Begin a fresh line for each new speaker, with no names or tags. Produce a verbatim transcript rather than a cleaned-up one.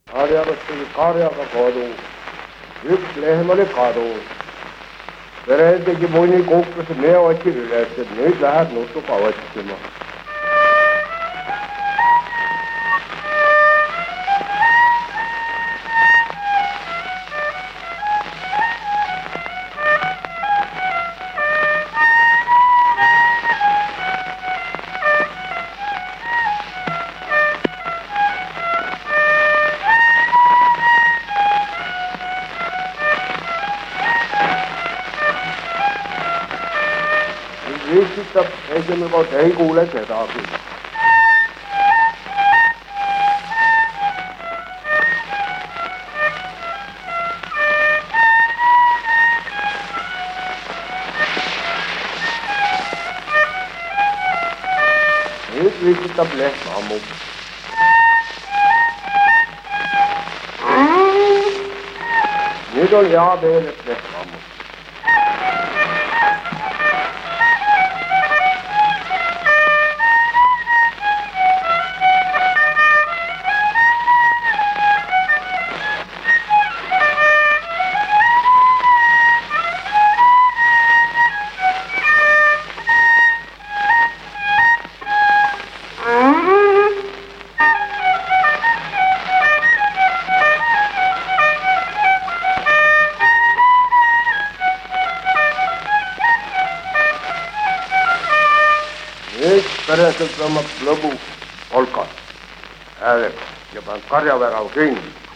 karjakast tuli karjaga kodu. Üks lehm oli kadus. Pere tegi munni kukkus, me otsin üles, et nüüd läheb nutuga otsima. Viitsitab, esimene kord ei kuule kedagi. Nüüd viitsitab lehm ammub. Nüüd on hea veel, et lehm ammub. Nüüd pereselt tõmbab lõbu polkad häälega ja paneb karjavärava kinni.